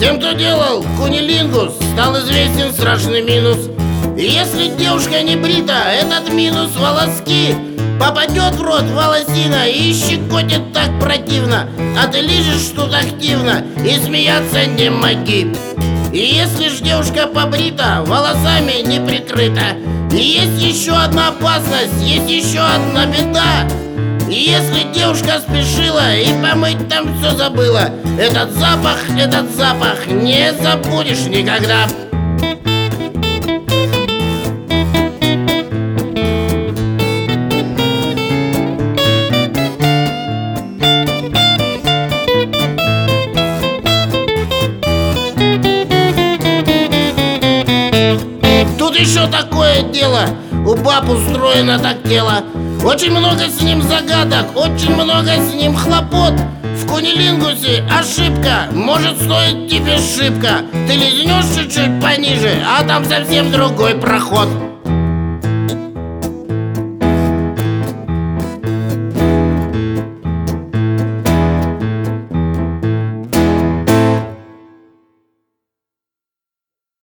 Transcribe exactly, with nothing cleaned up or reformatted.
Тем, кто делал кунилингус, стал известен страшный минус. Если девушка не брита, этот минус волоски попадет в рот волосина и щекотит так противно, а ты лижешь тут активно и смеяться не моги. И если ж девушка побрита, волосами не прикрыта, и есть еще одна опасность, есть еще одна беда. И если девушка спешила и помыть там все забыла, этот запах, этот запах не забудешь никогда. Тут еще такое дело, у баб устроено так тело. Очень много с ним загадок, очень много с ним хлопот. В кунилингусе ошибка может стоить тебе шибко. Ты лизнешь чуть-чуть пониже, а там совсем другой проход.